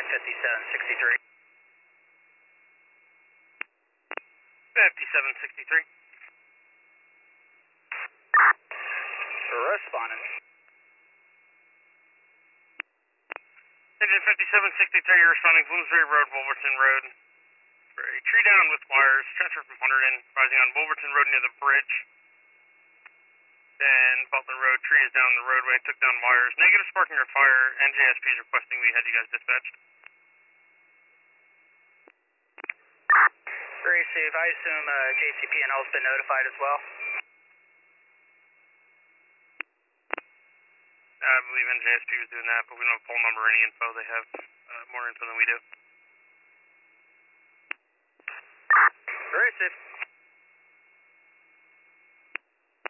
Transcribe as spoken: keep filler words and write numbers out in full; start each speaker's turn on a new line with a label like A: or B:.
A: fifty-seven sixty-three.
B: fifty-seven sixty-three.
A: Responding.
B: Engine fifty-seven sixty-three, you're responding Bloomsbury Road, Wolverton Road. For a tree down with wires, transfer from one hundred in, rising on Wolverton Road near the bridge. Then Butler Road, tree is down the roadway, took down wires. Negative sparking or fire, N J S P is requesting we had you guys dispatched.
A: Receive, I assume uh, J C P N L's been notified as well?
B: I believe N J S P was doing that, but we don't have phone number or any info. They have uh, more info than we do.